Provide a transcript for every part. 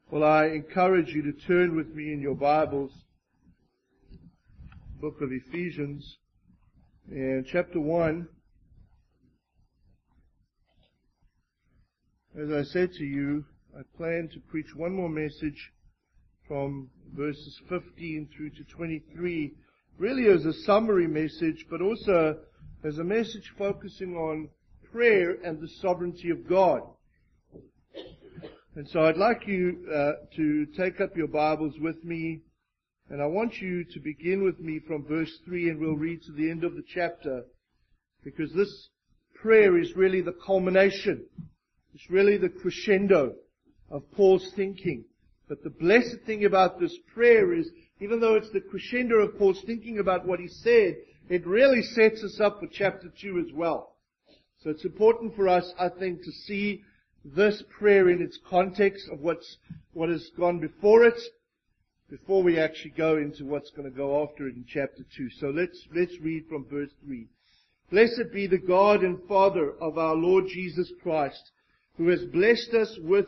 Well, I encourage you to turn with me in your Bibles, book of Ephesians, and chapter 1. As I said to you, I plan to preach one more message from verses 15 through to 23, really as a summary message, but also as a message focusing on prayer and the sovereignty of God. And so I'd like you to take up your Bibles with me, and I want you to begin with me from verse 3, and we'll read to the end of the chapter, because this prayer is really the culmination. It's really the crescendo of Paul's thinking. But the blessed thing about this prayer is, even though it's the crescendo of Paul's thinking about what he said, it really sets us up for chapter 2 as well. So it's important for us, I think, to see this prayer in its context of what has gone before it, before we actually go into what's going to go after it in chapter 2. So let's read from verse 3. Blessed be the God and Father of our Lord Jesus Christ, who has blessed us with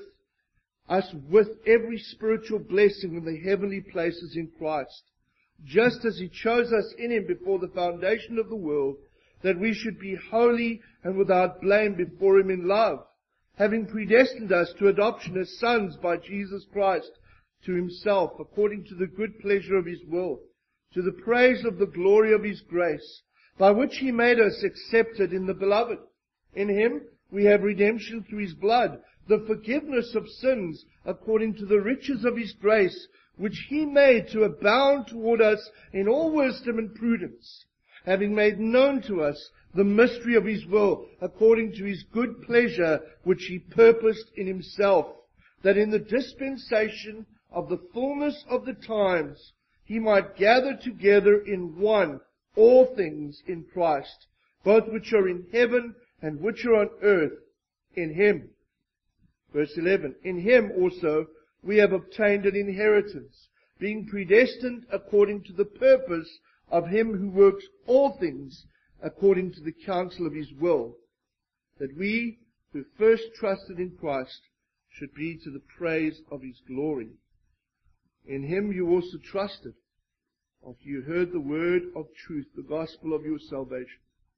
every spiritual blessing in the heavenly places in Christ, just as He chose us in Him before the foundation of the world, that we should be holy and without blame before Him in love, having predestined us to adoption as sons by Jesus Christ to Himself, according to the good pleasure of His will, to the praise of the glory of His grace, by which He made us accepted in the Beloved. In Him we have redemption through His blood, the forgiveness of sins, according to the riches of His grace, which He made to abound toward us in all wisdom and prudence, having made known to us the mystery of His will, according to His good pleasure, which He purposed in Himself, that in the dispensation of the fullness of the times He might gather together in one all things in Christ, both which are in heaven and which are on earth, in Him. Verse 11, in Him also we have obtained an inheritance, being predestined according to the purpose of Him who works all things according to the counsel of His will, that we who first trusted in Christ should be to the praise of His glory. In Him you also trusted, after you heard the word of truth, the gospel of your salvation,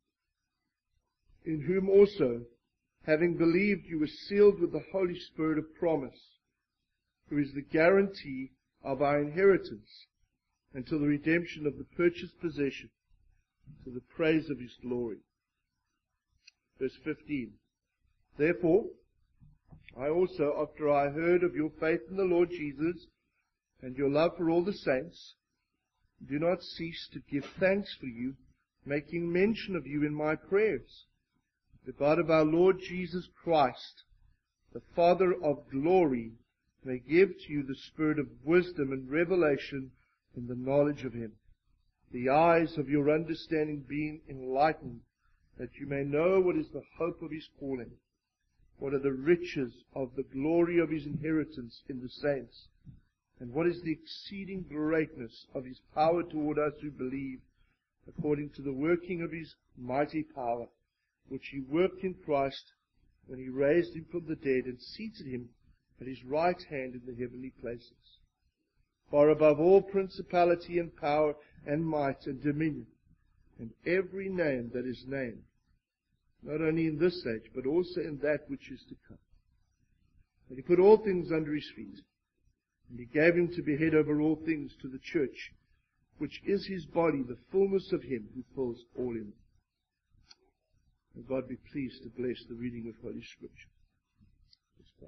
in whom also, having believed, you were sealed with the Holy Spirit of promise, who is the guarantee of our inheritance until the redemption of the purchased possession, to the praise of His glory. Verse 15. Therefore, I also, after I heard of your faith in the Lord Jesus and your love for all the saints, do not cease to give thanks for you, making mention of you in my prayers. The God of our Lord Jesus Christ, the Father of glory, may give to you the spirit of wisdom and revelation in the knowledge of Him, the eyes of your understanding being enlightened, that you may know what is the hope of His calling, what are the riches of the glory of His inheritance in the saints, and what is the exceeding greatness of His power toward us who believe, according to the working of His mighty power, which He worked in Christ when He raised Him from the dead and seated Him at His right hand in the heavenly places, far above all principality and power and might and dominion, and every name that is named, not only in this age, but also in that which is to come. And He put all things under His feet, and He gave Him to be head over all things to the church, which is His body, the fullness of Him who fills all in all. May God be pleased to bless the reading of Holy Scripture. Let's pray.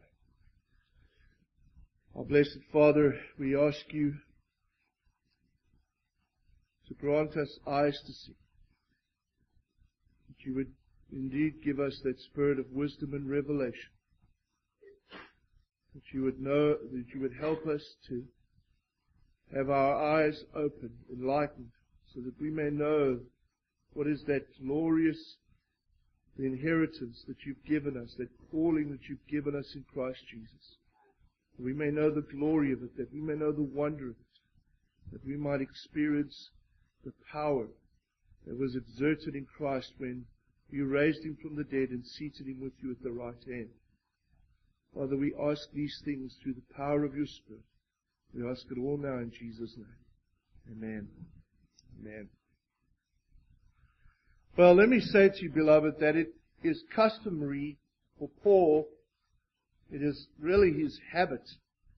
Our blessed Father, we ask You to grant us eyes to see, that You would indeed give us that spirit of wisdom and revelation, that You would know, that You would help us to have our eyes open, enlightened, so that we may know what is that glorious inheritance that You've given us, that calling that You've given us in Christ Jesus. That we may know the glory of it, that we may know the wonder of it, that we might experience the power that was exerted in Christ when You raised Him from the dead and seated Him with You at the right hand. Father, we ask these things through the power of your Spirit. We ask it all now in Jesus' name. Amen. Amen. Well, let me say to you, beloved, that it is customary for Paul, it is really his habit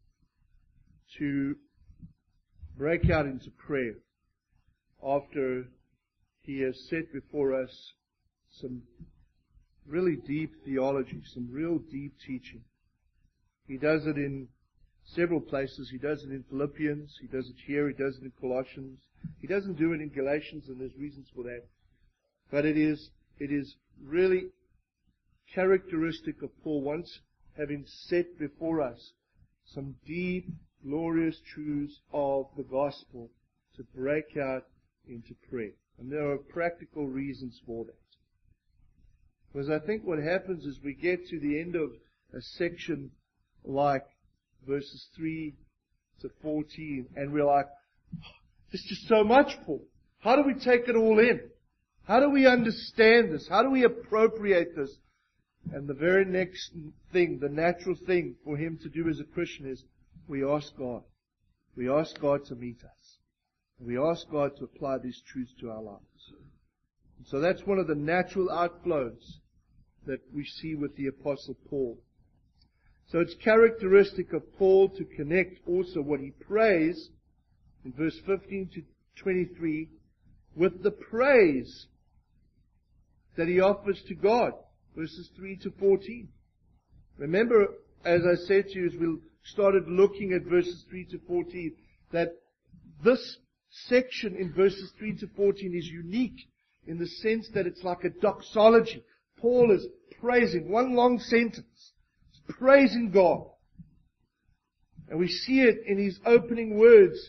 to break out into prayer after he has set before us some really deep theology, some real deep teaching. He does it in several places. He does it in Philippians. He does it here. He does it in Colossians. He doesn't do it in Galatians, and there's reasons for that. But it is really characteristic of Paul, once having set before us some deep, glorious truths of the gospel, to break out into prayer. And there are practical reasons for that. Because I think what happens is we get to the end of a section like verses 3 to 14, and we're like, there's just so much, Paul. How do we take it all in? How do we understand this? How do we appropriate this? And the very next thing, the natural thing for him to do as a Christian is, we ask God. We ask God to meet us. And we ask God to apply these truths to our lives. And so that's one of the natural outflows that we see with the Apostle Paul. So it's characteristic of Paul to connect also what he prays in verse 15 to 23 with the praise that he offers to God, verses 3 to 14. Remember, as I said to you, as we started looking at verses 3 to 14, that this section in verses 3 to 14 is unique in the sense that it's like a doxology. Paul is praising, one long sentence. He's praising God. And we see it in his opening words.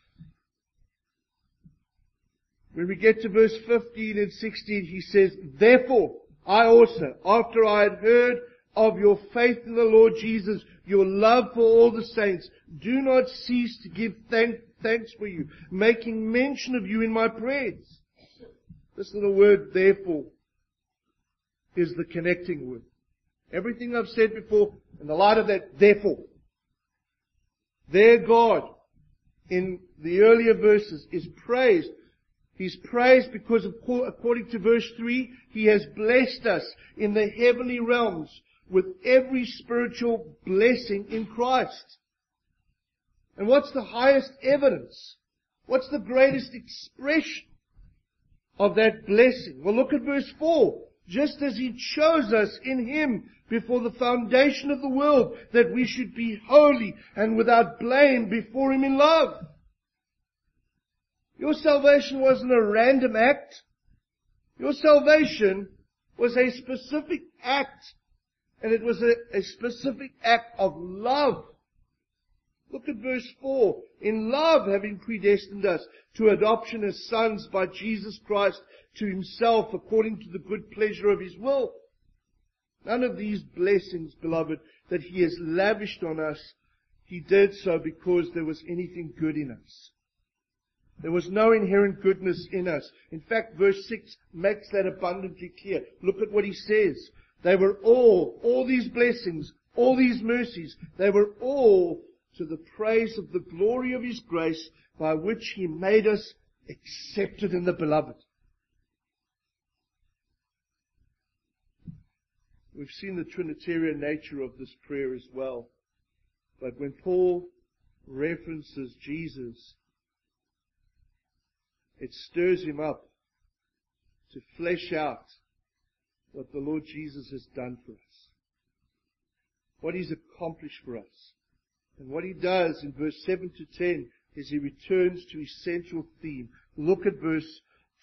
When we get to verse 15 and 16, he says, "Therefore, I also, after I had heard of your faith in the Lord Jesus, your love for all the saints, do not cease to give thanks for you, making mention of you in my prayers." This little word, therefore, is the connecting word. Everything I've said before, in the light of that, therefore. There God, in the earlier verses, is praised. He's praised because, according to verse 3, He has blessed us in the heavenly realms with every spiritual blessing in Christ. And what's the highest evidence? What's the greatest expression of that blessing? Well, look at verse 4. Just as He chose us in Him before the foundation of the world, that we should be holy and without blame before Him in love. Your salvation wasn't a random act. Your salvation was a specific act. And it was a specific act of love. Look at verse 4. In love having predestined us to adoption as sons by Jesus Christ to Himself according to the good pleasure of His will. None of these blessings, beloved, that He has lavished on us, He did so because there was anything good in us. There was no inherent goodness in us. In fact, verse 6 makes that abundantly clear. Look at what he says. They were all these blessings, all these mercies, they were all to the praise of the glory of His grace by which He made us accepted in the Beloved. We've seen the Trinitarian nature of this prayer as well. But when Paul references Jesus, it stirs him up to flesh out what the Lord Jesus has done for us, what He's accomplished for us. And what He does in verse 7 to 10 is He returns to His central theme. Look at verse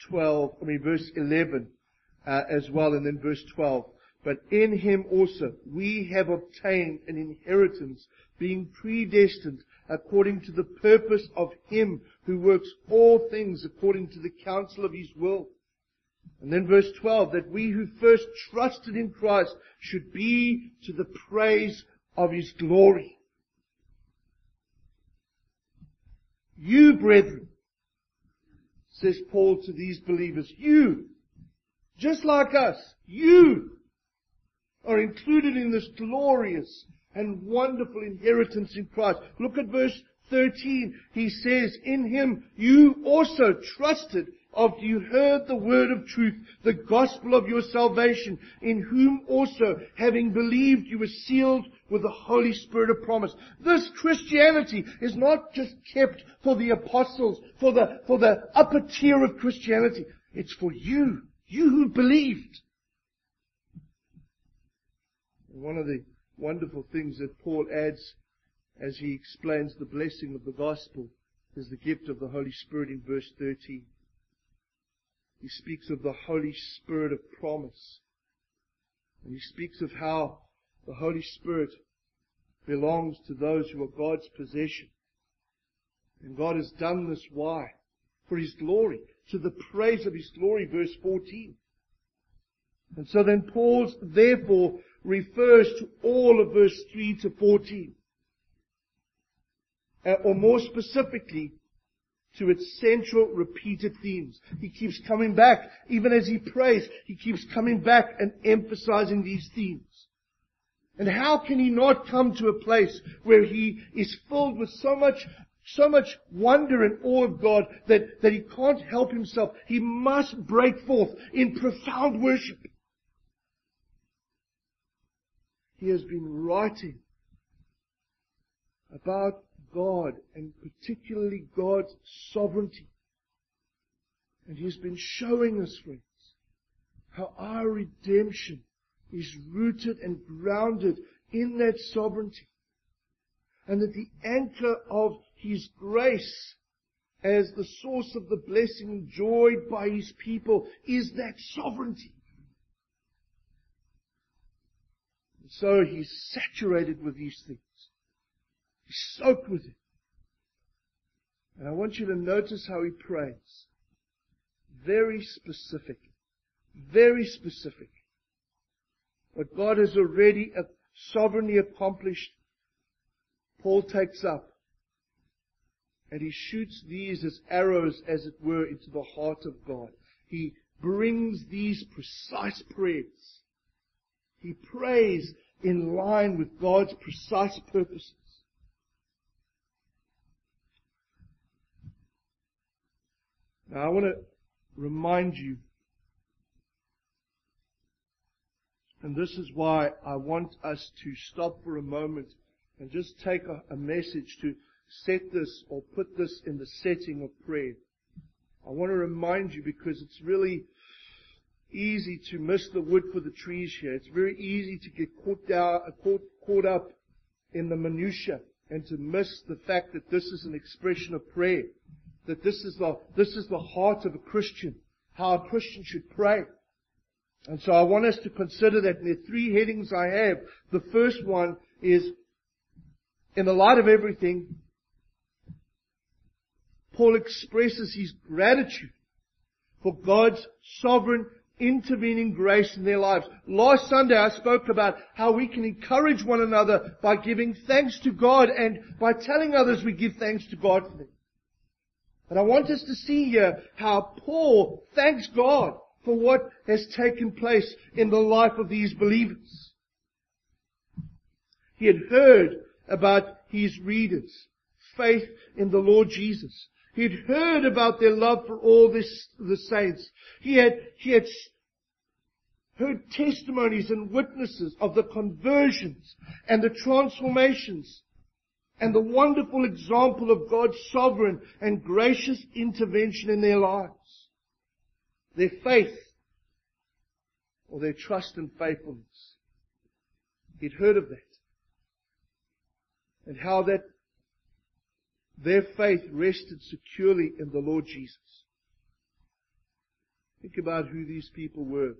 11 as well, and then verse 12. But in Him also we have obtained an inheritance, being predestined according to the purpose of Him who works all things according to the counsel of His will. And then verse 12, that we who first trusted in Christ should be to the praise of His glory. You, brethren, says Paul to these believers, you, just like us, you are included in this glorious and wonderful inheritance in Christ. Look at verse 13. He says, in Him you also trusted after you heard the word of truth, the gospel of your salvation, in whom also, having believed, you were sealed with the Holy Spirit of promise. This Christianity is not just kept for the apostles, for the upper tier of Christianity. It's for you who believed. One of the wonderful things that Paul adds as he explains the blessing of the gospel is the gift of the Holy Spirit in verse 13. He speaks of the Holy Spirit of promise. And he speaks of how the Holy Spirit belongs to those who are God's possession. And God has done this, why? For His glory, to the praise of His glory, verse 14. And so then Paul's therefore refers to all of verse 3 to 14. Or more specifically, to its central repeated themes. He keeps coming back, even as he prays, he keeps coming back and emphasizing these themes. And how can he not come to a place where he is filled with so much wonder and awe of God that he can't help himself? He must break forth in profound worship. He has been writing about God, and particularly God's sovereignty. And He's been showing us, friends, how our redemption is rooted and grounded in that sovereignty. And that the anchor of His grace as the source of the blessing enjoyed by His people is that sovereignty. And so He's saturated with these things. He's soaked with it. And I want you to notice how he prays. Very specific. Very specific. What God has already sovereignly accomplished, Paul takes up. And he shoots these as arrows, as it were, into the heart of God. He brings these precise prayers. He prays in line with God's precise purposes. Now I want to remind you, and this is why I want us to stop for a moment and just take a message to set this or put this in the setting of prayer. I want to remind you because it's really easy to miss the wood for the trees here. It's very easy to get caught up in the minutiae and to miss the fact that this is an expression of prayer. That this is the heart of a Christian, how a Christian should pray. And so I want us to consider that. And there are three headings I have. The first one is, in the light of everything, Paul expresses his gratitude for God's sovereign intervening grace in their lives. Last Sunday I spoke about how we can encourage one another by giving thanks to God and by telling others we give thanks to God for them. And I want us to see here how Paul thanks God for what has taken place in the life of these believers. He had heard about his readers' faith in the Lord Jesus. He had heard about their love for all the saints. He had heard testimonies and witnesses of the conversions and the transformations and the wonderful example of God's sovereign and gracious intervention in their lives. Their faith, or their trust and faithfulness. He'd heard of that. And how that their faith rested securely in the Lord Jesus. Think about who these people were.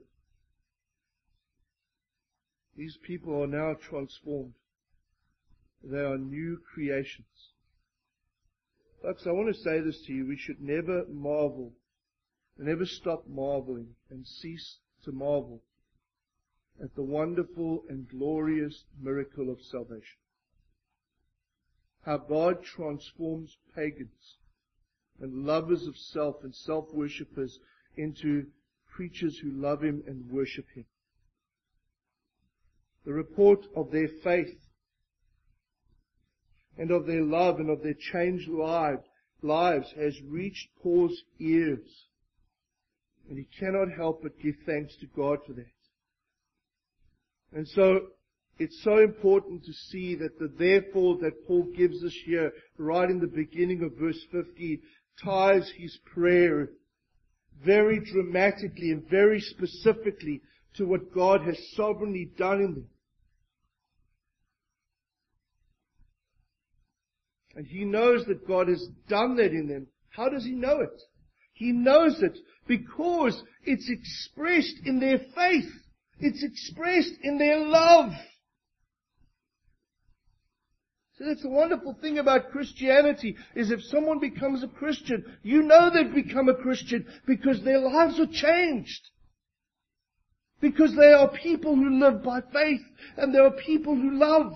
These people are now transformed. They are new creations. Folks, I want to say this to you. We should never marvel, never stop marveling and cease to marvel at the wonderful and glorious miracle of salvation. How God transforms pagans and lovers of self and self-worshippers into creatures who love Him and worship Him. The report of their faith and of their love and of their changed lives has reached Paul's ears. And he cannot help but give thanks to God for that. And so, it's so important to see that the therefore that Paul gives us here, right in the beginning of verse 15, ties his prayer very dramatically and very specifically to what God has sovereignly done in them. And he knows that God has done that in them. How does he know it? He knows it because it's expressed in their faith. It's expressed in their love. So that's the wonderful thing about Christianity, is if someone becomes a Christian, you know they've become a Christian because their lives are changed. Because they are people who live by faith, and they are people who love.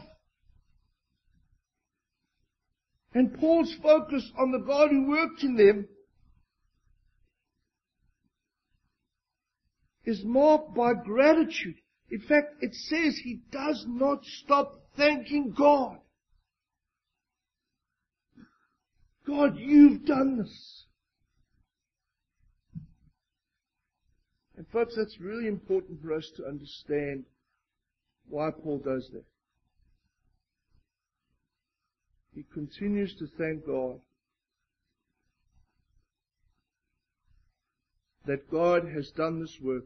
And Paul's focus on the God who worked in them is marked by gratitude. In fact, it says he does not stop thanking God. God, you've done this. And folks, that's really important for us to understand why Paul does that. He continues to thank God that God has done this work.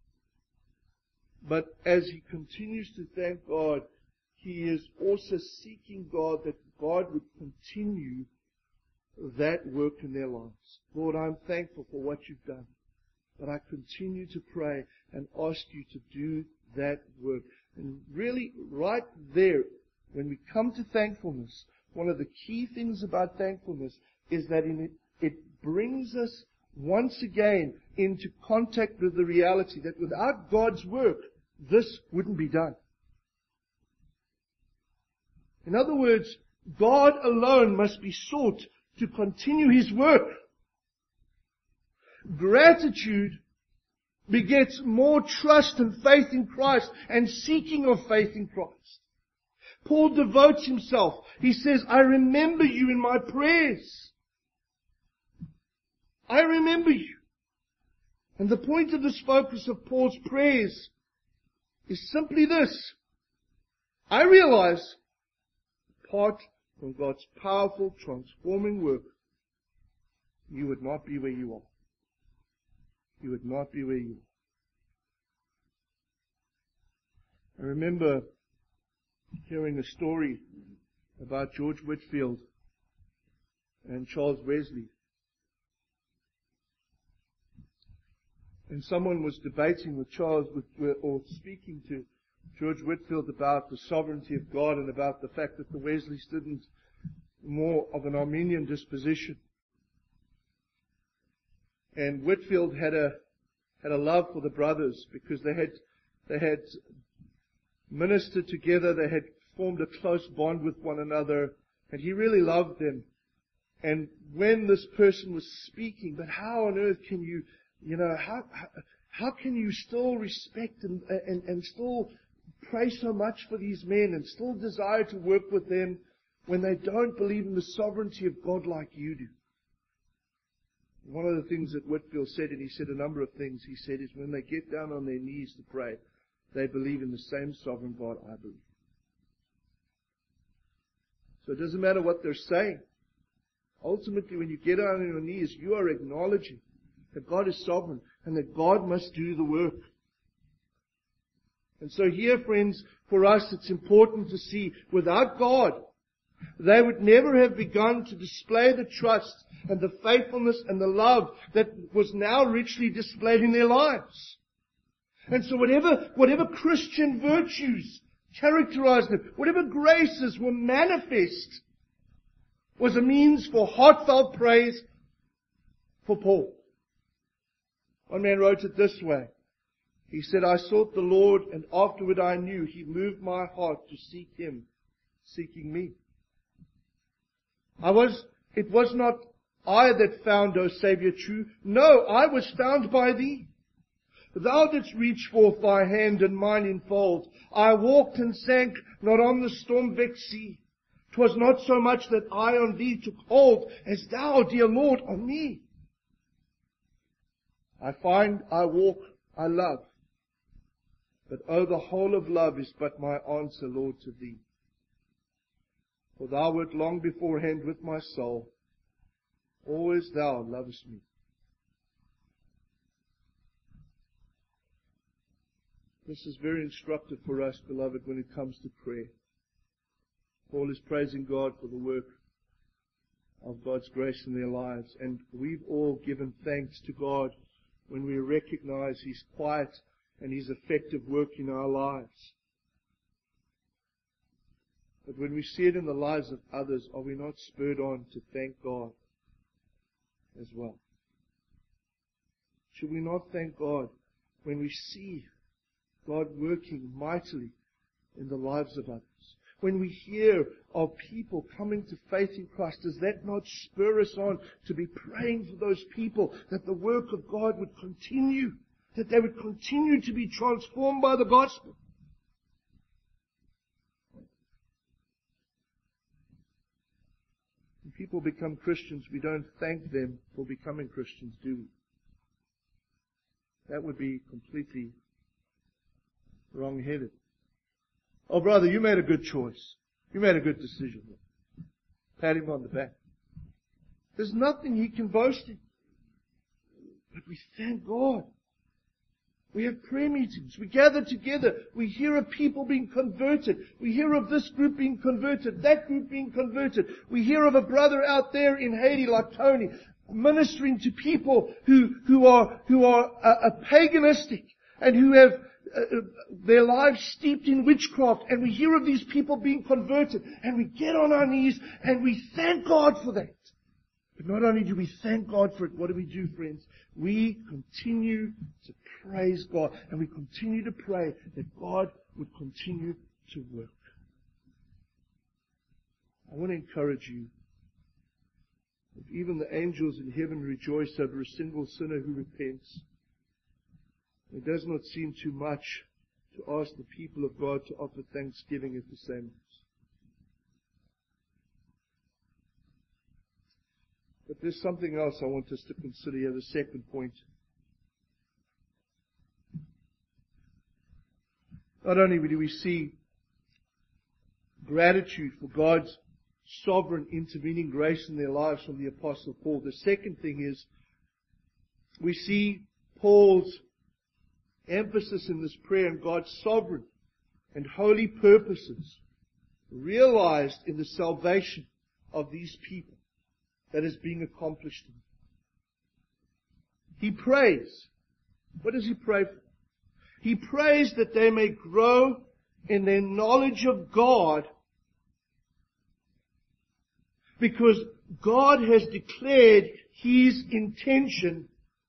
But as he continues to thank God, he is also seeking God that God would continue that work in their lives. Lord, I'm thankful for what you've done. But I continue to pray and ask you to do that work. And really, right there, when we come to thankfulness, one of the key things about thankfulness is that it brings us once again into contact with the reality that without God's work, this wouldn't be done. In other words, God alone must be sought to continue His work. Gratitude begets more trust and faith in Christ and seeking of faith in Christ. Paul devotes himself. He says, I remember you in my prayers. I remember you. And the point of this focus of Paul's prayers is simply this. I realize, apart from God's powerful transforming work, you would not be where you are. You would not be where you are. I remember hearing a story about George Whitefield and Charles Wesley. And someone was debating with Charles, or speaking to George Whitefield about the sovereignty of God and about the fact that the Wesleys didn't, more of an Arminian disposition. And Whitefield had a love for the brothers because they had ministered together, they had formed a close bond with one another, and he really loved them. And when this person was speaking, but how on earth can you how can you still respect and still pray so much for these men and still desire to work with them when they don't believe in the sovereignty of God like you do? One of the things that Whitefield said, and he said a number of things, he said is when they get down on their knees to pray, they believe in the same sovereign God I believe. So it doesn't matter what they're saying. Ultimately, when you get down on your knees, you are acknowledging that God is sovereign and that God must do the work. And so here, friends, for us it's important to see, without God, they would never have begun to display the trust and the faithfulness and the love that was now richly displayed in their lives. And so whatever Christian virtues characterized them, whatever graces were manifest, was a means for heartfelt praise for Paul. One man wrote it this way. He said, I sought the Lord, and afterward I knew He moved my heart to seek Him, seeking me. It was not I that found, O Saviour, true. No, I was found by Thee. Thou didst reach forth Thy hand and mine enfold. I walked and sank not on the storm-vexed sea. 'Twas not so much that I on thee took hold, as thou, dear Lord, on me. I find, I walk, I love. But oh, the whole of love is but my answer, Lord, to thee. For thou wert long beforehand with my soul. Always thou lovest me. This is very instructive for us, beloved, when it comes to prayer. Paul is praising God for the work of God's grace in their lives. And we've all given thanks to God when we recognize His quiet and His effective work in our lives. But when we see it in the lives of others, are we not spurred on to thank God as well? Should we not thank God when we see God working mightily in the lives of others? When we hear of people coming to faith in Christ, does that not spur us on to be praying for those people, that the work of God would continue, that they would continue to be transformed by the gospel? When people become Christians, we don't thank them for becoming Christians, do we? That would be completely wrong-headed. Oh, brother, you made a good choice. You made a good decision. Pat him on the back. There's nothing he can boast in. But we thank God. We have prayer meetings. We gather together. We hear of people being converted. We hear of this group being converted, that group being converted. We hear of a brother out there in Haiti like Tony ministering to people who are paganistic and who have their lives steeped in witchcraft, and we hear of these people being converted, and we get on our knees and we thank God for that. But not only do we thank God for it, what do we do, friends? We continue to praise God, and we continue to pray that God would continue to work. I want to encourage you, if even the angels in heaven rejoice over a single sinner who repents, it does not seem too much to ask the people of God to offer thanksgiving at the same time. But there's something else I want us to consider here, the second point. Not only do we see gratitude for God's sovereign intervening grace in their lives from the Apostle Paul, the second thing is we see Paul's emphasis in this prayer on God's sovereign and holy purposes realized in the salvation of these people that is being accomplished in them. He prays. What does he pray for? He prays that they may grow in their knowledge of God, because God has declared His intention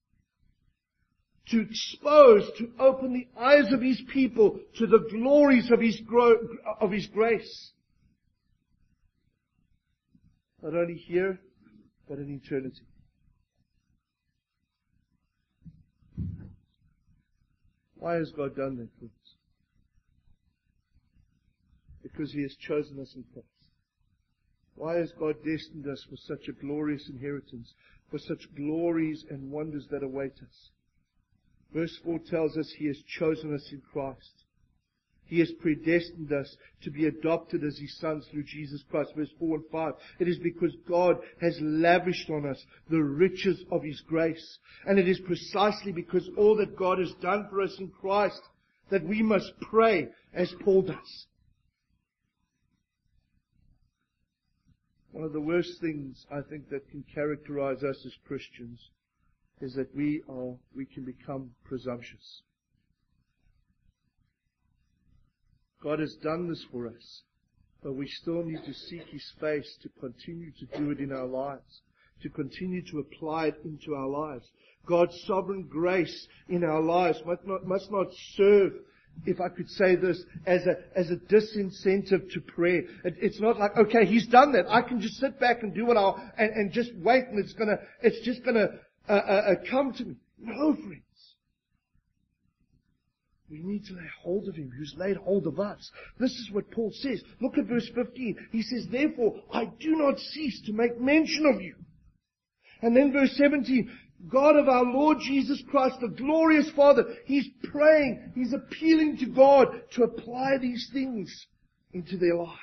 to expose, to open the eyes of His people to the glories of His grace. Not only here, but in eternity. Why has God done that, friends? Because He has chosen us in Christ. Why has God destined us for such a glorious inheritance, for such glories and wonders that await us? Verse 4 tells us He has chosen us in Christ. He has predestined us to be adopted as His sons through Jesus Christ. Verse 4 and 5. It is because God has lavished on us the riches of His grace. And it is precisely because all that God has done for us in Christ that we must pray as Paul does. One of the worst things I think that can characterize us as Christians is that we can become presumptuous. God has done this for us, but we still need to seek His face to continue to do it in our lives, to continue to apply it into our lives. God's sovereign grace in our lives must not serve, if I could say this, as a disincentive to prayer. It's not like, okay, He's done that, I can just sit back and do it and just wait, and it's just gonna come to me. No, friends. We need to lay hold of Him who's laid hold of us. This is what Paul says. Look at verse 15. He says, therefore, I do not cease to make mention of you. And then verse 17, God of our Lord Jesus Christ, the glorious Father, He's praying, He's appealing to God to apply these things into their lives.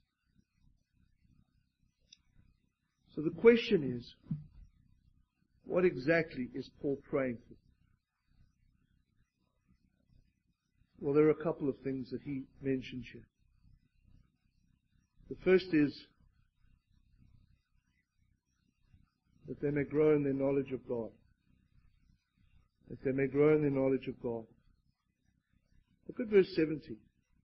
So the question is, what exactly is Paul praying for? Well, there are a couple of things that he mentions here. The first is that they may grow in their knowledge of God. That they may grow in their knowledge of God. Look at verse 17.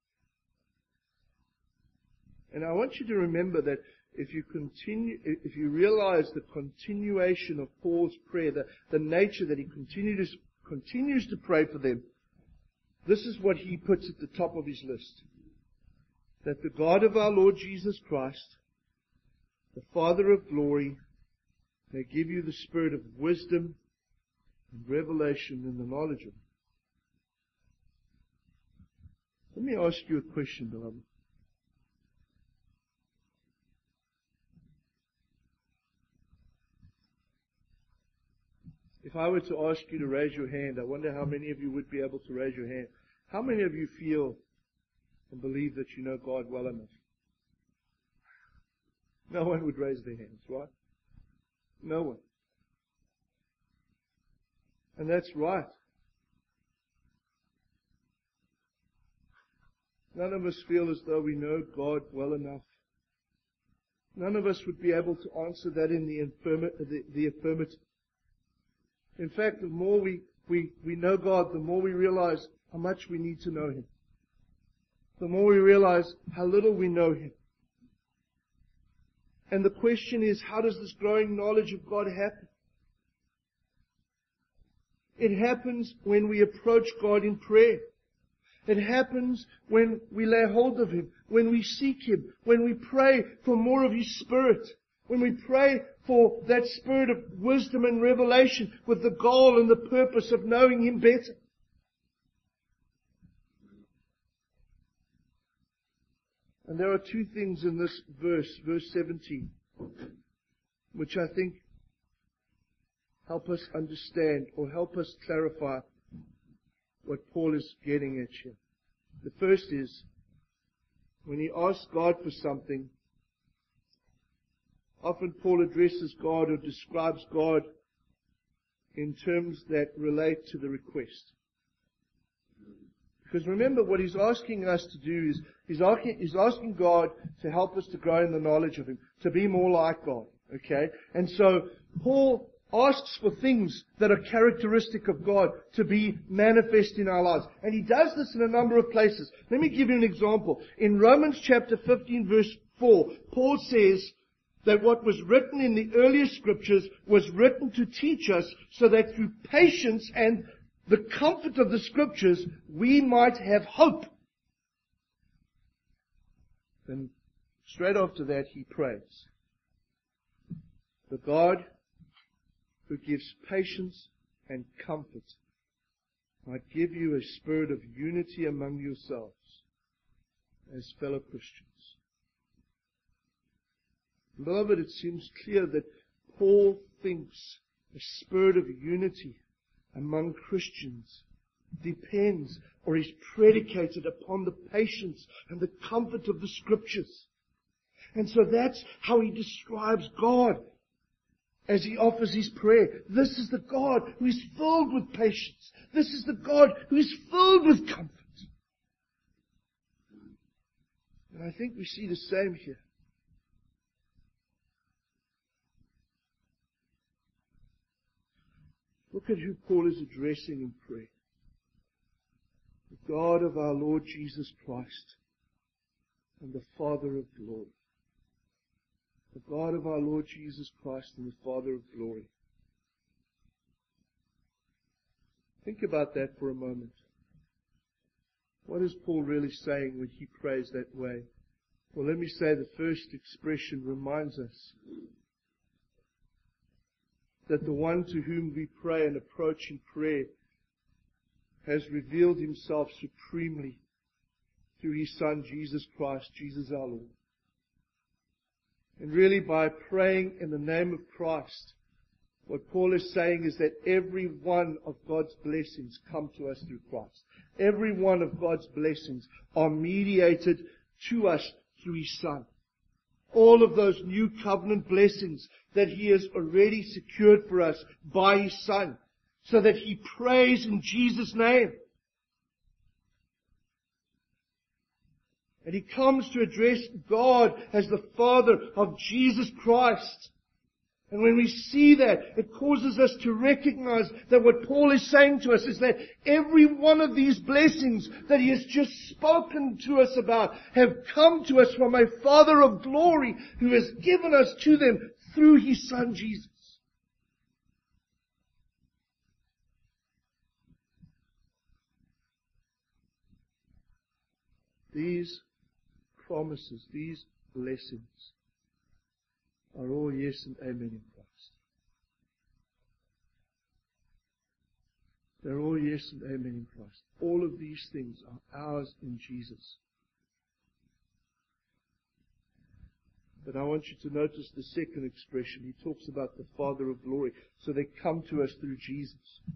And I want you to remember that if you realize the continuation of Paul's prayer, the nature that he continues to pray for them, this is what he puts at the top of his list. That the God of our Lord Jesus Christ, the Father of glory, may give you the spirit of wisdom and revelation in the knowledge of Him. Let me ask you a question, beloved. If I were to ask you to raise your hand, I wonder how many of you would be able to raise your hand. How many of you feel and believe that you know God well enough? No one would raise their hands, right? No one. And that's right. None of us feel as though we know God well enough. None of us would be able to answer that in the affirmative. In fact, the more we know God, the more we realize how much we need to know Him. The more we realize how little we know Him. And the question is, how does this growing knowledge of God happen? It happens when we approach God in prayer. It happens when we lay hold of Him, when we seek Him, when we pray for more of His Spirit, when we pray for that spirit of wisdom and revelation with the goal and the purpose of knowing Him better. And there are two things in this verse 17, which I think help us understand or help us clarify what Paul is getting at here. The first is, when he asks God for something, often Paul addresses God or describes God in terms that relate to the request. Because remember, what he's asking us to do is, he's asking God to help us to grow in the knowledge of Him, to be more like God. Okay? And so, Paul asks for things that are characteristic of God to be manifest in our lives. And he does this in a number of places. Let me give you an example. In Romans chapter 15 verse 4, Paul says that what was written in the earlier scriptures was written to teach us so that through patience and the comfort of the scriptures we might have hope. Then straight after that he prays. The God who gives patience and comfort might give you a spirit of unity among yourselves as fellow Christians. Beloved, it seems clear that Paul thinks a spirit of unity among Christians depends or is predicated upon the patience and the comfort of the Scriptures. And so that's how he describes God as he offers his prayer. This is the God who is filled with patience. This is the God who is filled with comfort. And I think we see the same here. Look at who Paul is addressing in prayer. The God of our Lord Jesus Christ and the Father of glory. The God of our Lord Jesus Christ and the Father of glory. Think about that for a moment. What is Paul really saying when he prays that way? Well, let me say the first expression reminds us that the one to whom we pray and approach in prayer has revealed Himself supremely through His Son, Jesus Christ, Jesus our Lord. And really, by praying in the name of Christ, what Paul is saying is that every one of God's blessings come to us through Christ. Every one of God's blessings are mediated to us through His Son. All of those new covenant blessings that He has already secured for us by His Son, so that He prays in Jesus' name. And He comes to address God as the Father of Jesus Christ. And when we see that, it causes us to recognize that what Paul is saying to us is that every one of these blessings that he has just spoken to us about have come to us from a Father of glory who has given us to them through His Son Jesus. These promises, these blessings, are all yes and amen in Christ. They're all yes and amen in Christ. All of these things are ours in Jesus. But I want you to notice the second expression. He talks about the Father of glory. So they come to us through Jesus.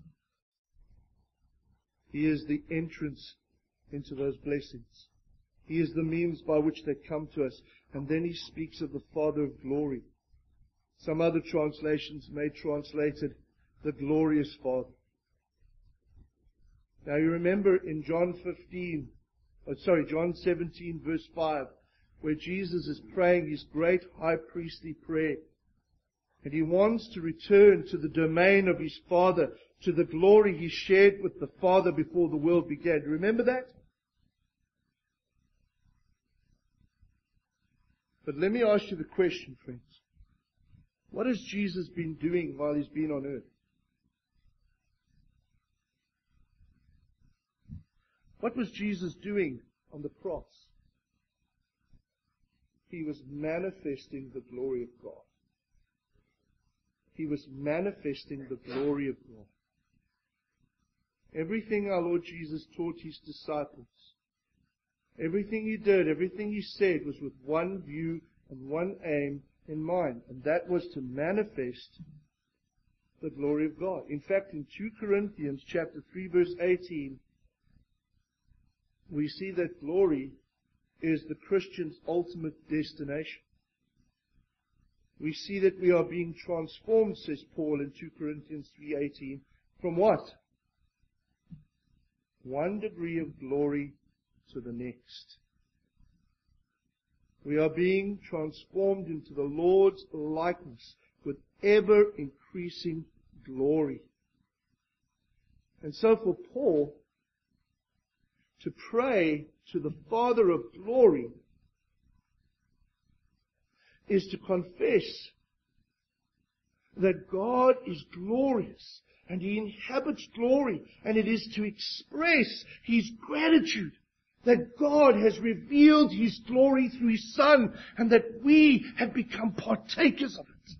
He is the entrance into those blessings. He is the means by which they come to us. And then he speaks of the Father of glory. Some other translations may translate it, the glorious Father. Now you remember in John 17 verse 5, where Jesus is praying His great high priestly prayer. And He wants to return to the domain of His Father, to the glory He shared with the Father before the world began. Do you remember that? But let me ask you the question, friends. What has Jesus been doing while He's been on earth? What was Jesus doing on the cross? He was manifesting the glory of God. He was manifesting the glory of God. Everything our Lord Jesus taught His disciples, everything He did, everything He said was with one view and one aim in mind, and that was to manifest the glory of God. In fact, in 2 Corinthians chapter 3 verse 18, we see that glory is the Christian's ultimate destination. We see that we are being transformed, says Paul in 2 Corinthians 3:18, from what? One degree of glory to the next. We are being transformed into the Lord's likeness with ever increasing glory. And so for Paul, to pray to the Father of glory is to confess that God is glorious and He inhabits glory, and it is to express His gratitude that God has revealed His glory through His Son and that we have become partakers of it.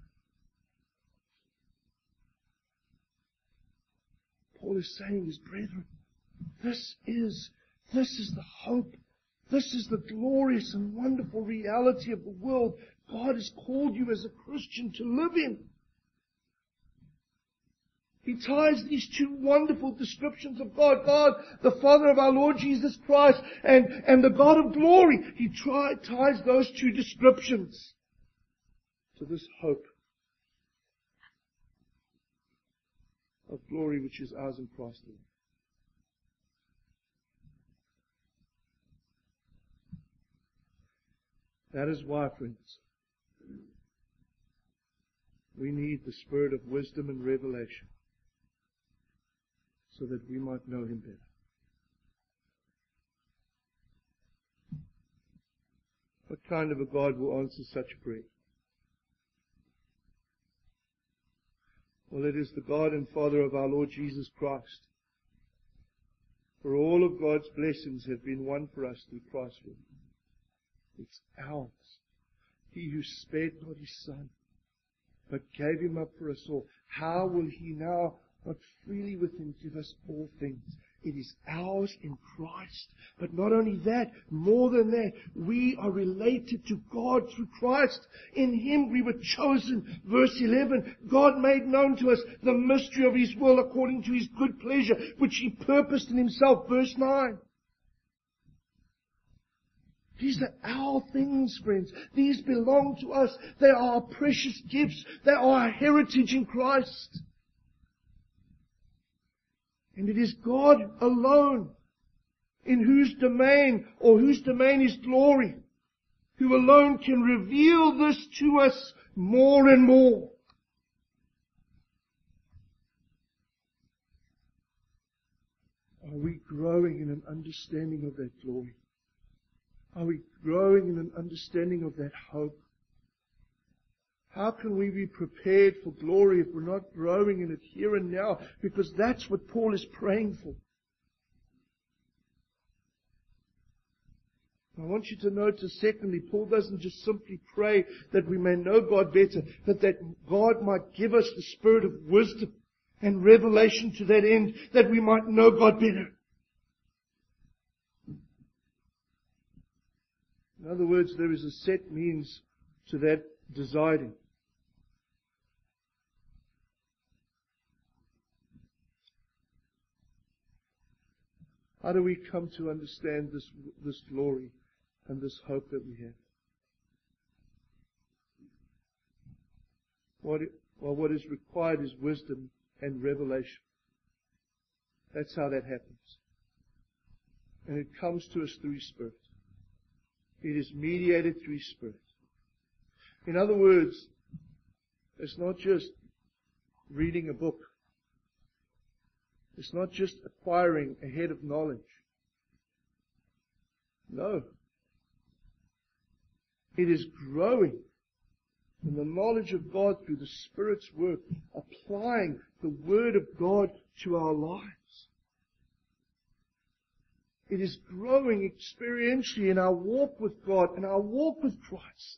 Paul is saying, his brethren, this is the hope. This is the glorious and wonderful reality of the world God has called you as a Christian to live in. He ties these two wonderful descriptions of God, the Father of our Lord Jesus Christ, and the God of glory. He ties those two descriptions to this hope of glory which is ours in Christ alone. That is why, friends, we need the spirit of wisdom and revelation so that we might know Him better. What kind of a God will answer such prayer? Well, it is the God and Father of our Lord Jesus Christ. For all of God's blessings have been won for us through Christ's work. It's ours. He who spared not His Son, but gave Him up for us all. How will He now not freely with Him give us all things? It is ours in Christ. But not only that, more than that, we are related to God through Christ. In Him we were chosen. Verse 11, God made known to us the mystery of His will according to His good pleasure, which He purposed in Himself. Verse 9. These are our things, friends. These belong to us. They are our precious gifts. They are our heritage in Christ. And it is God alone, in whose domain is glory, who alone can reveal this to us more and more. Are we growing in an understanding of that glory? Are we growing in an understanding of that hope? How can we be prepared for glory if we're not growing in it here and now? Because that's what Paul is praying for. I want you to notice, secondly, Paul doesn't just simply pray that we may know God better, but that God might give us the spirit of wisdom and revelation to that end, that we might know God better. In other words, there is a set means to that desiring. How do we come to understand this glory and this hope that we have? What is required is wisdom and revelation. That's how that happens. And it comes to us through His Spirit. It is mediated through His Spirit. In other words, it's not just reading a book. It's not just acquiring a head of knowledge. No. It is growing in the knowledge of God through the Spirit's work, applying the Word of God to our lives. It is growing experientially in our walk with God and our walk with Christ.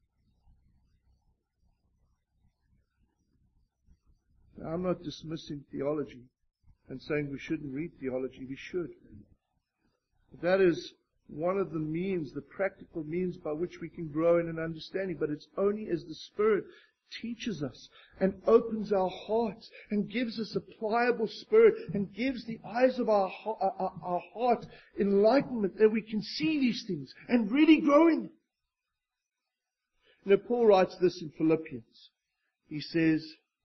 Now, I'm not dismissing theology and saying we shouldn't read theology. We should. That is one of the means, the practical means by which we can grow in an understanding. But it's only as the Spirit teaches us and opens our hearts and gives us a pliable spirit and gives the eyes of our heart enlightenment that we can see these things and really grow in them. You know, Paul writes this in Philippians. He says,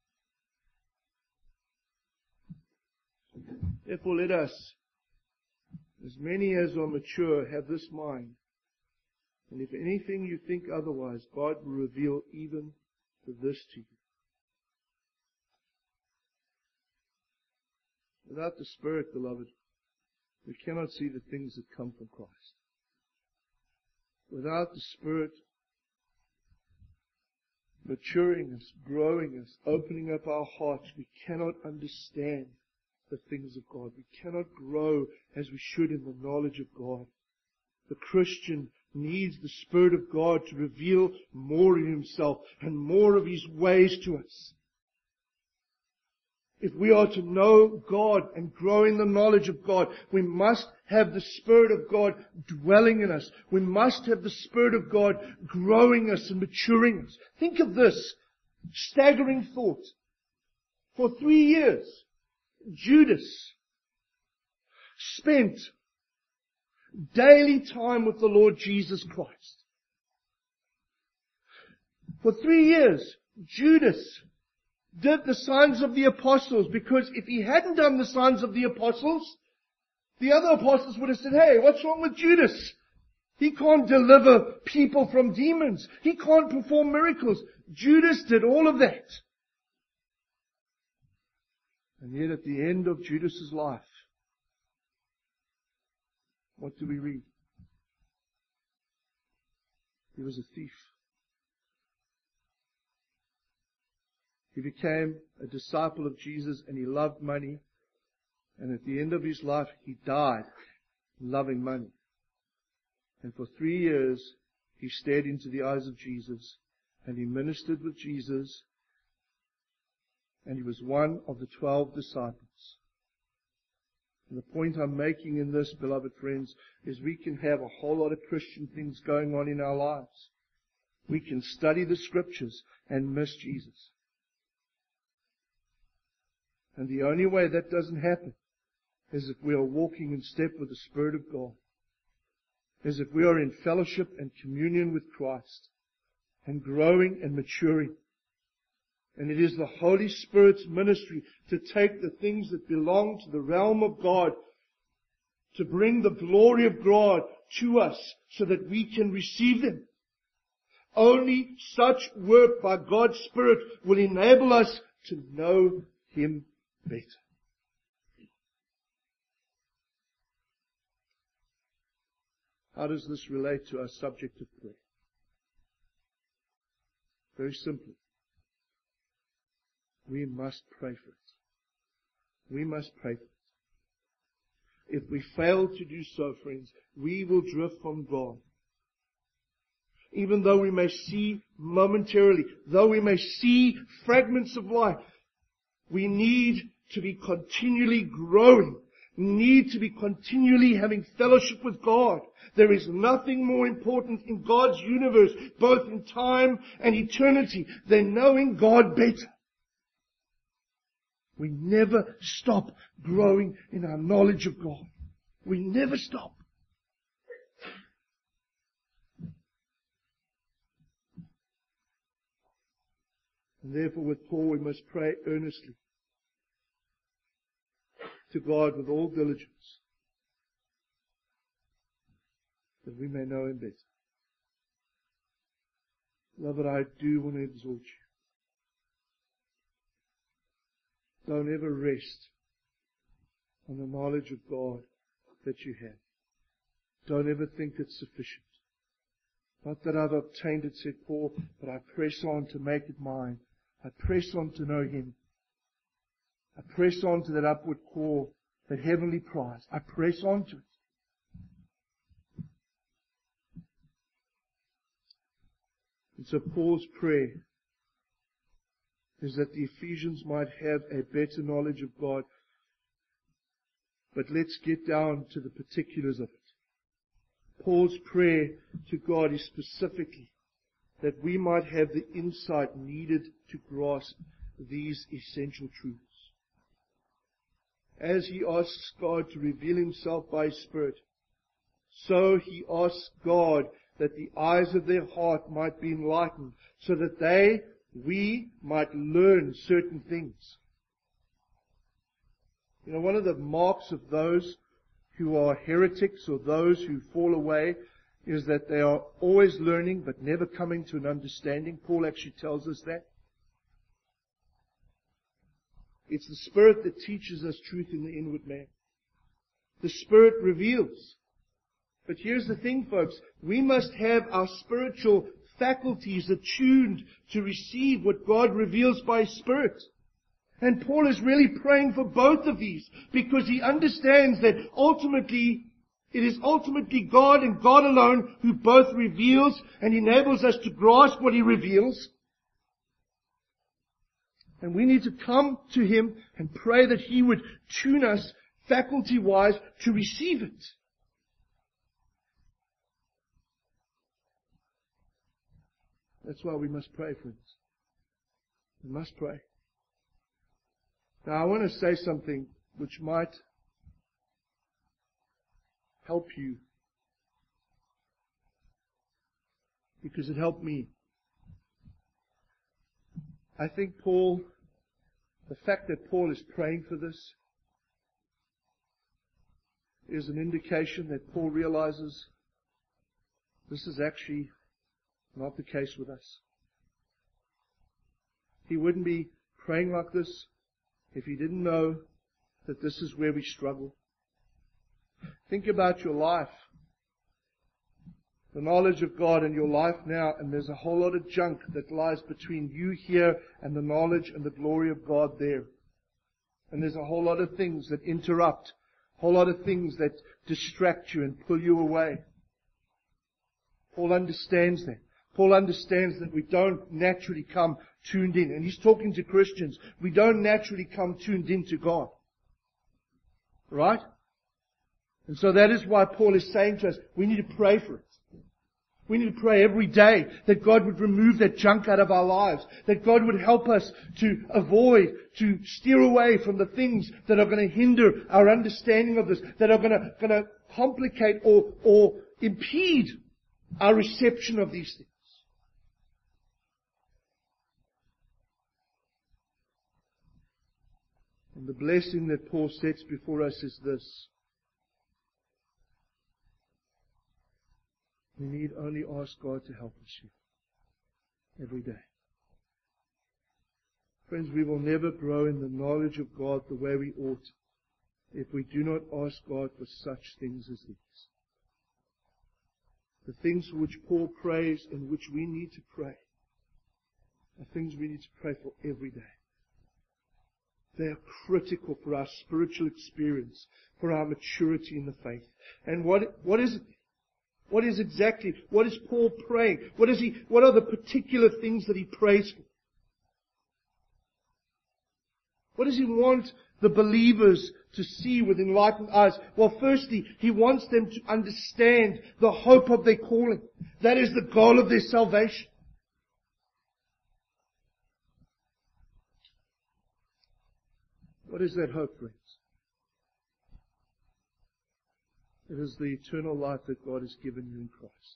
therefore let us, as many as are mature, have this mind. And if anything you think otherwise, God will reveal even this to you. Without the Spirit, beloved, we cannot see the things that come from Christ. Without the Spirit maturing us, growing us, opening up our hearts, we cannot understand the things of God. We cannot grow as we should in the knowledge of God. The Christian needs the Spirit of God to reveal more of Himself and more of His ways to us. If we are to know God and grow in the knowledge of God, we must have the Spirit of God dwelling in us. We must have the Spirit of God growing us and maturing us. Think of this staggering thought. For 3 years, Judas spent daily time with the Lord Jesus Christ. For 3 years, Judas did the signs of the apostles, because if he hadn't done the signs of the apostles, the other apostles would have said, hey, what's wrong with Judas? He can't deliver people from demons. He can't perform miracles. Judas did all of that. And yet at the end of Judas's life, what do we read? He was a thief. He became a disciple of Jesus and he loved money. And at the end of his life, he died loving money. And for 3 years, he stared into the eyes of Jesus and he ministered with Jesus. And he was one of the 12 disciples. And the point I'm making in this, beloved friends, is we can have a whole lot of Christian things going on in our lives. We can study the Scriptures and miss Jesus. And the only way that doesn't happen is if we are walking in step with the Spirit of God. Is if we are in fellowship and communion with Christ and growing and maturing. And it is the Holy Spirit's ministry to take the things that belong to the realm of God, to bring the glory of God to us so that we can receive them. Only such work by God's Spirit will enable us to know Him better. How does this relate to our subject of prayer? Very simply. We must pray for it. We must pray for it. If we fail to do so, friends, we will drift from God. Even though we may see momentarily, though we may see fragments of life, we need to be continually growing. We need to be continually having fellowship with God. There is nothing more important in God's universe, both in time and eternity, than knowing God better. We never stop growing in our knowledge of God. We never stop. And therefore with Paul we must pray earnestly to God with all diligence, that we may know Him better. Beloved, I do want to exhort you. Don't ever rest on the knowledge of God that you have. Don't ever think it's sufficient. Not that I've obtained it, said Paul, but I press on to make it mine. I press on to know Him. I press on to that upward call, that heavenly prize. I press on to it. And so Paul's prayer is that the Ephesians might have a better knowledge of God. But let's get down to the particulars of it. Paul's prayer to God is specifically that we might have the insight needed to grasp these essential truths. As he asks God to reveal Himself by His Spirit, so he asks God that the eyes of their heart might be enlightened, so that we might learn certain things. You know, one of the marks of those who are heretics or those who fall away is that they are always learning but never coming to an understanding. Paul actually tells us that. It's the Spirit that teaches us truth in the inward man. The Spirit reveals. But here's the thing, folks. We must have our spiritual faculties attuned to receive what God reveals by His Spirit. And Paul is really praying for both of these because he understands that it is ultimately God and God alone who both reveals and enables us to grasp what He reveals. And we need to come to Him and pray that He would tune us faculty-wise to receive it. That's why we must pray, friends. We must pray. Now I want to say something which might help you, because it helped me. I think the fact that Paul is praying for this is an indication that Paul realizes this is actually not the case with us. He wouldn't be praying like this if he didn't know that this is where we struggle. Think about your life. The knowledge of God in your life now, and there's a whole lot of junk that lies between you here and the knowledge and the glory of God there. And there's a whole lot of things that interrupt, a whole lot of things that distract you and pull you away. Paul understands that. Paul understands that we don't naturally come tuned in. And he's talking to Christians. We don't naturally come tuned into God. Right? And so that is why Paul is saying to us, we need to pray for it. We need to pray every day that God would remove that junk out of our lives, that God would help us to avoid, to steer away from the things that are going to hinder our understanding of this, that are going to complicate or impede our reception of these things. And the blessing that Paul sets before us is this. We need only ask God to help us here every day. Friends, we will never grow in the knowledge of God the way we ought if we do not ask God for such things as these. The things for which Paul prays and which we need to pray are things we need to pray for every day. They are critical for our spiritual experience, for our maturity in the faith. And what is it? What is Paul praying? What are the particular things that he prays for? What does he want the believers to see with enlightened eyes? Well, firstly, he wants them to understand the hope of their calling. That is the goal of their salvation. What is that hope, friends? It is the eternal life that God has given you in Christ.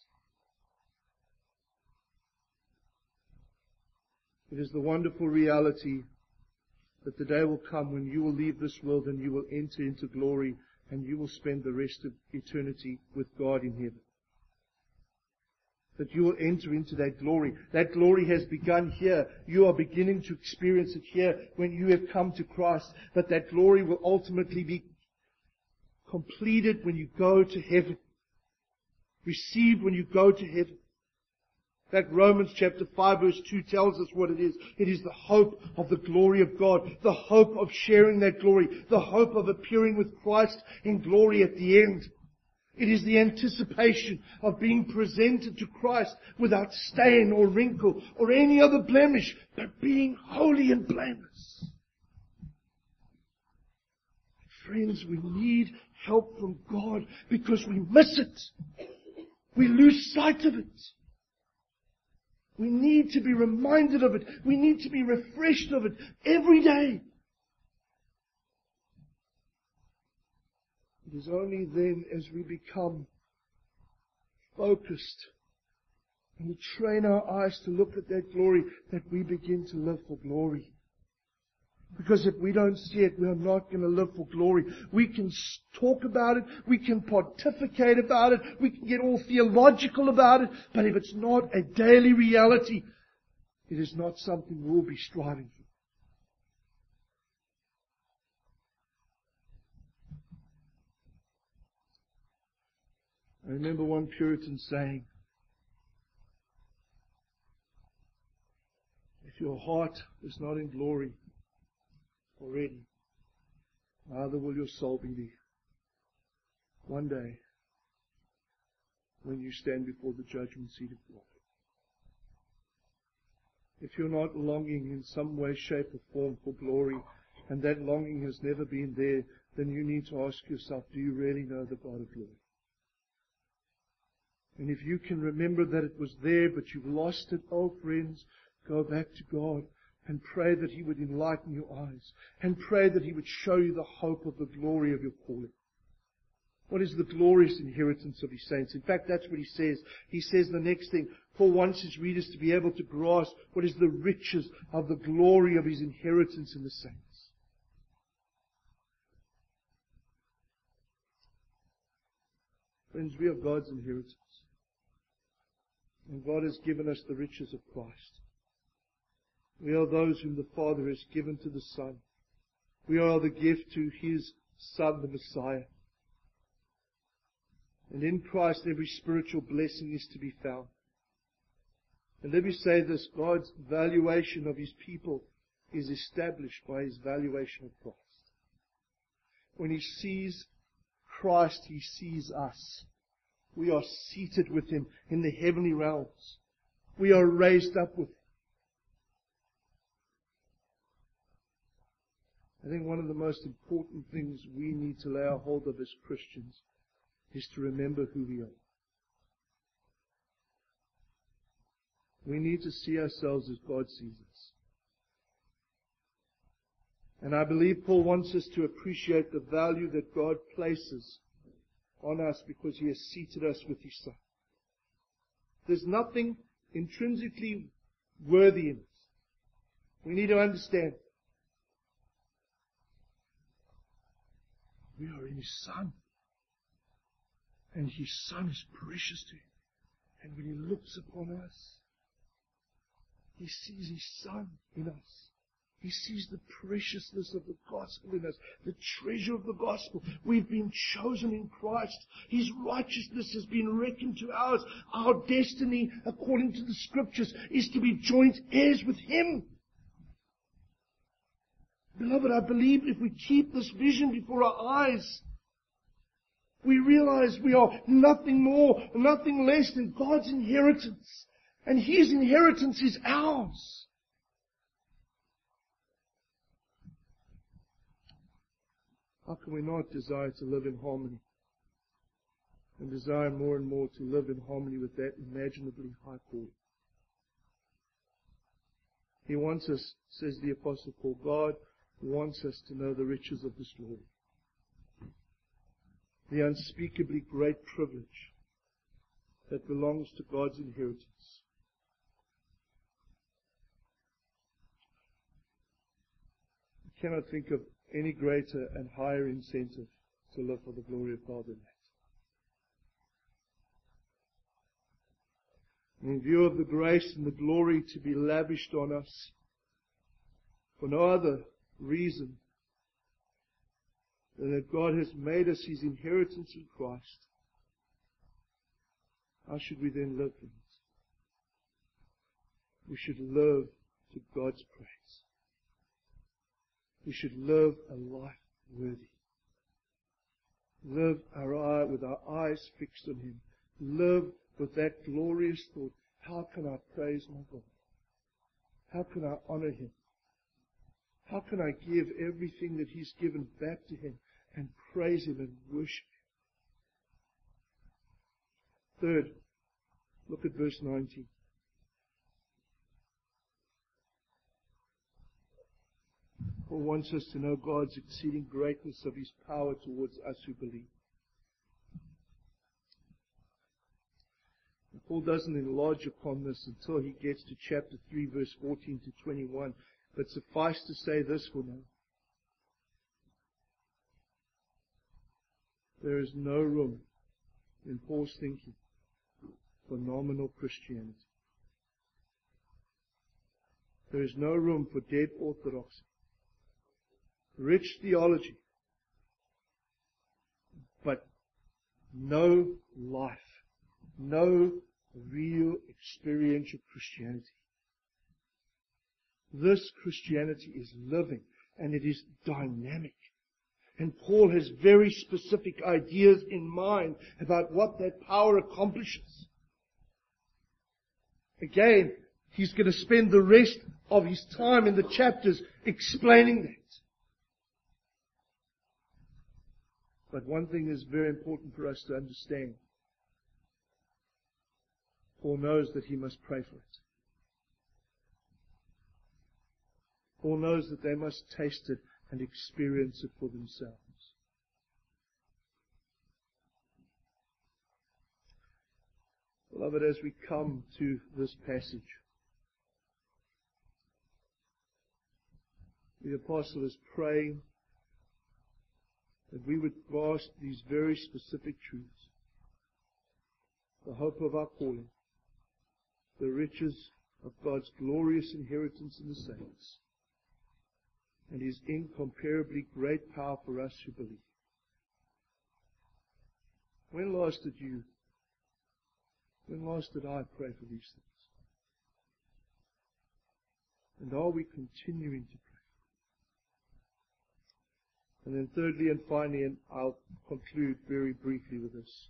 It is the wonderful reality that the day will come when you will leave this world and you will enter into glory and you will spend the rest of eternity with God in heaven. That you will enter into that glory. That glory has begun here. You are beginning to experience it here when you have come to Christ. But that glory will ultimately be completed when you go to heaven. Received when you go to heaven. In fact, Romans chapter 5 verse 2 tells us what it is. It is the hope of the glory of God. The hope of sharing that glory. The hope of appearing with Christ in glory at the end. It is the anticipation of being presented to Christ without stain or wrinkle or any other blemish, but being holy and blameless. Friends, we need help from God because we miss it. We lose sight of it. We need to be reminded of it. We need to be refreshed of it every day. It is only then as we become focused and we train our eyes to look at that glory that we begin to live for glory. Because if we don't see it, we are not going to live for glory. We can talk about it. We can pontificate about it. We can get all theological about it. But if it's not a daily reality, it is not something we'll be striving for. I remember one Puritan saying, if your heart is not in glory already, neither will your soul be there. One day, when you stand before the judgment seat of God. If you're not longing in some way, shape or form for glory, and that longing has never been there, then you need to ask yourself, do you really know the God of glory? And if you can remember that it was there, but you've lost it, oh friends, go back to God and pray that He would enlighten your eyes. And pray that He would show you the hope of the glory of your calling. What is the glorious inheritance of His saints? In fact, that's what He says. He says the next thing. Paul wants his readers to be able to grasp what is the riches of the glory of His inheritance in the saints. Friends, we are God's inheritance. And God has given us the riches of Christ. We are those whom the Father has given to the Son. We are the gift to His Son, the Messiah. And in Christ every spiritual blessing is to be found. And let me say this, God's valuation of His people is established by His valuation of Christ. When He sees Christ, He sees us. We are seated with Him in the heavenly realms. We are raised up with Him. I think one of the most important things we need to lay our hold of as Christians is to remember who we are. We need to see ourselves as God sees us. And I believe Paul wants us to appreciate the value that God places on us because He has seated us with His Son. There's nothing intrinsically worthy in us. We need to understand. We are in His Son. And His Son is precious to Him. And when He looks upon us, He sees His Son in us. He sees the preciousness of the gospel in us, the treasure of the gospel. We've been chosen in Christ. His righteousness has been reckoned to ours. Our destiny, according to the Scriptures, is to be joint heirs with Him. Beloved, I believe if we keep this vision before our eyes, we realize we are nothing more, nothing less than God's inheritance. And His inheritance is ours. How can we not desire to live in harmony? And desire more and more to live in harmony with that imaginably high calling? He wants us, says the Apostle Paul, God wants us to know the riches of this glory. The unspeakably great privilege that belongs to God's inheritance. I cannot think of any greater and higher incentive to live for the glory of God than that. In view of the grace and the glory to be lavished on us for no other reason than that God has made us His inheritance in Christ, how should we then live, friends? We should live to God's praise. We should live a life worthy. Live with our eyes fixed on Him. Live with that glorious thought. How can I praise my God? How can I honor Him? How can I give everything that He's given back to Him and praise Him and worship Him? Third, look at verse 19. Paul wants us to know God's exceeding greatness of His power towards us who believe. And Paul doesn't enlarge upon this until he gets to chapter 3, verse 14 to 21. But suffice to say this for now. There is no room in Paul's thinking for nominal Christianity. There is no room for dead orthodoxy. Rich theology, but no life, no real experiential Christianity. This Christianity is living and it is dynamic. And Paul has very specific ideas in mind about what that power accomplishes. Again, he's going to spend the rest of his time in the chapters explaining that. But one thing is very important for us to understand. Paul knows that he must pray for it. Paul knows that they must taste it and experience it for themselves. Beloved, as we come to this passage, the apostle is praying that we would grasp these very specific truths. The hope of our calling, the riches of God's glorious inheritance in the saints, and His incomparably great power for us who believe. When last did I pray for these things? And are we continuing to pray? And then thirdly and finally, and I'll conclude very briefly with this.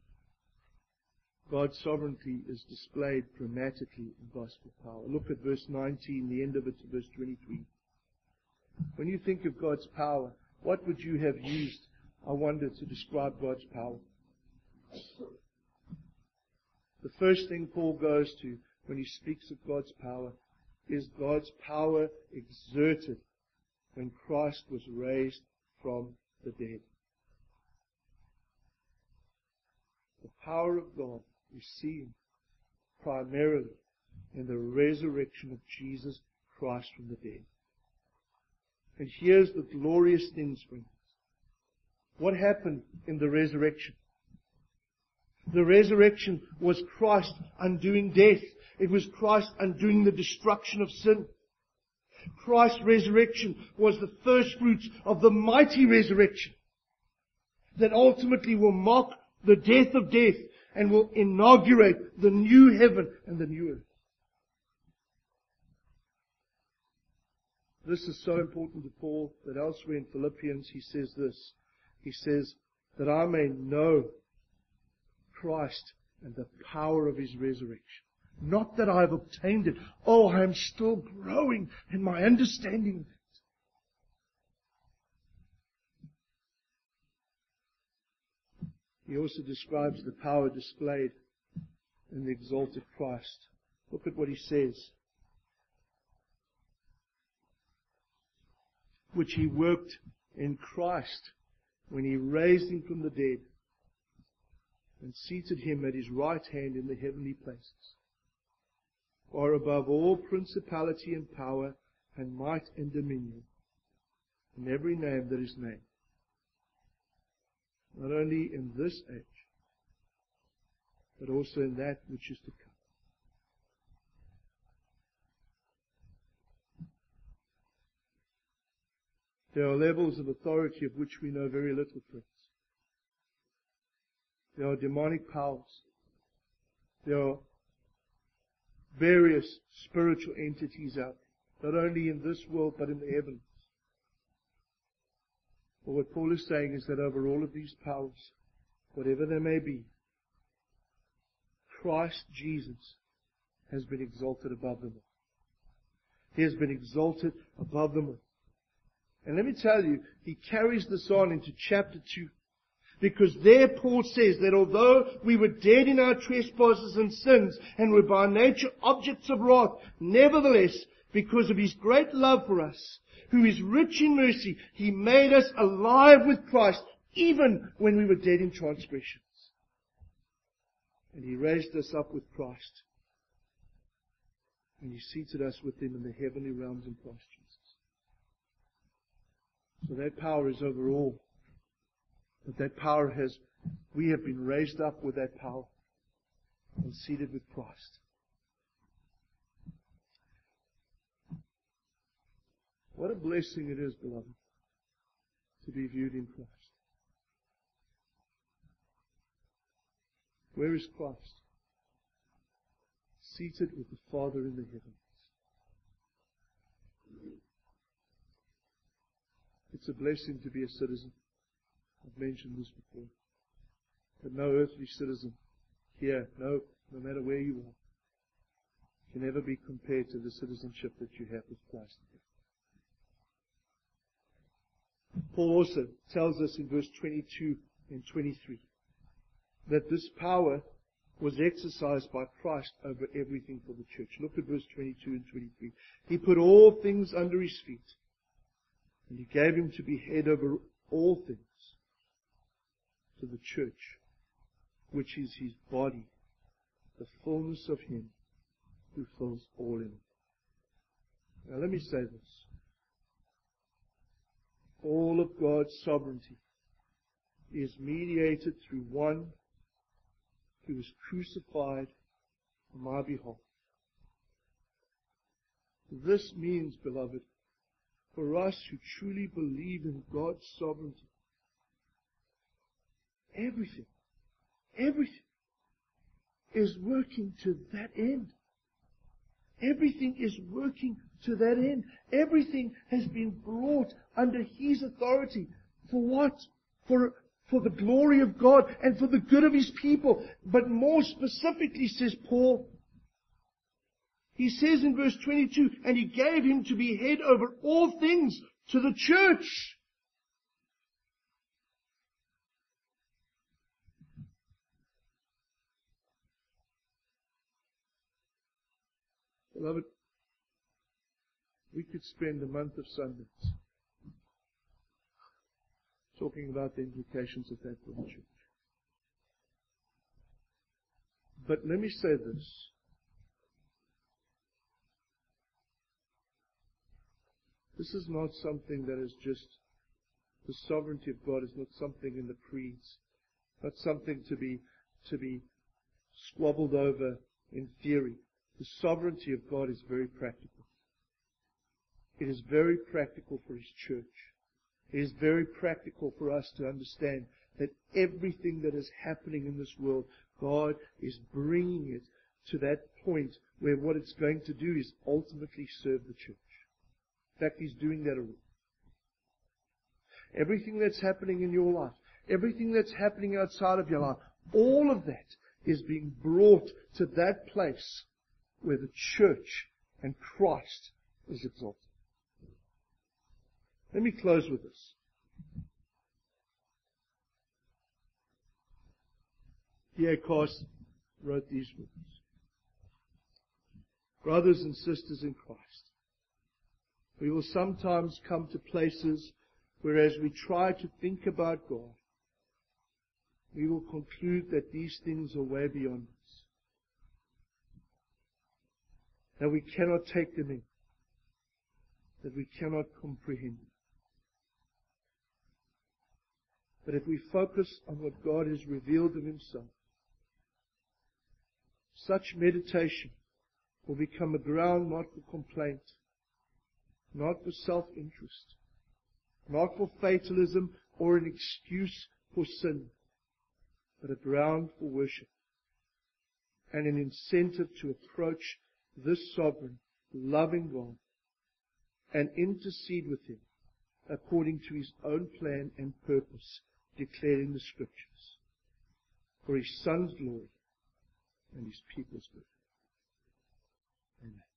God's sovereignty is displayed dramatically in gospel power. Look at verse 19, the end of it to verse 23. When you think of God's power, what would you have used, I wonder, to describe God's power? The first thing Paul goes to when he speaks of God's power is God's power exerted when Christ was raised from the dead. The power of God is seen primarily in the resurrection of Jesus Christ from the dead. And here's the glorious thing, friends. What happened in the resurrection? The resurrection was Christ undoing death. It was Christ undoing the destruction of sin. Christ's resurrection was the first fruits of the mighty resurrection that ultimately will mark the death of death and will inaugurate the new heaven and the new earth. This is so important to Paul that elsewhere in Philippians he says this. He says, that I may know Christ and the power of His resurrection. Not that I have obtained it. Oh, I am still growing in my understanding of it. He also describes the power displayed in the exalted Christ. Look at what he says. Which He worked in Christ when He raised Him from the dead and seated Him at His right hand in the heavenly places, far above all principality and power and might and dominion, and every name that is named, not only in this age, but also in that which is to come. There are levels of authority of which we know very little, friends. There are demonic powers. There are various spiritual entities out there, not only in this world, but in the heavens. But what Paul is saying is that over all of these powers, whatever they may be, Christ Jesus has been exalted above them all. He has been exalted above them all. And let me tell you, he carries this on into chapter 2. Because there Paul says that although we were dead in our trespasses and sins, and were by nature objects of wrath, nevertheless, because of His great love for us, who is rich in mercy, He made us alive with Christ, even when we were dead in transgressions. And He raised us up with Christ. And He seated us with Him in the heavenly realms in Christ Jesus. So that power is over all. But that power we have been raised up with that power and seated with Christ. What a blessing it is, beloved, to be viewed in Christ. Where is Christ? Seated with the Father in the heavens. It's a blessing to be a citizen. I've mentioned this before. But no earthly citizen here, no matter where you are, can ever be compared to the citizenship that you have with Christ. Paul also tells us in verse 22 and 23 that this power was exercised by Christ over everything for the church. Look at verse 22 and 23. He put all things under His feet, and He gave Him to be head over all things to the church, which is His body, the fullness of Him who fills all in it. Now let me say this. All of God's sovereignty is mediated through one who was crucified on my behalf. This means, beloved, for us who truly believe in God's sovereignty, everything is working to that end. Everything is working to that end. Everything has been brought under His authority. For what? For the glory of God and for the good of His people. But more specifically, says Paul, he says in verse 22, and He gave Him to be head over all things to the church. Beloved, we could spend a month of Sundays talking about the implications of that for the church. But let me say this. This is not something that is just, the sovereignty of God is not something in the creeds, not something to be squabbled over in theory. The sovereignty of God is very practical. It is very practical for His church. It is very practical for us to understand that everything that is happening in this world, God is bringing it to that point where what it's going to do is ultimately serve the church. In fact, He's doing that already. Everything that's happening in your life, everything that's happening outside of your life, all of that is being brought to that place where the church and Christ is exalted. Let me close with this. D.A. Carson wrote these words. Brothers and sisters in Christ, we will sometimes come to places where as we try to think about God, we will conclude that these things are way beyond us. That we cannot take them in. That we cannot comprehend them. But if we focus on what God has revealed of Himself, such meditation will become a ground not for complaint, not for self-interest, not for fatalism or an excuse for sin, but a ground for worship and an incentive to approach this sovereign, loving God and intercede with Him according to His own plan and purpose declared in the Scriptures for His Son's glory and His people's good. Amen.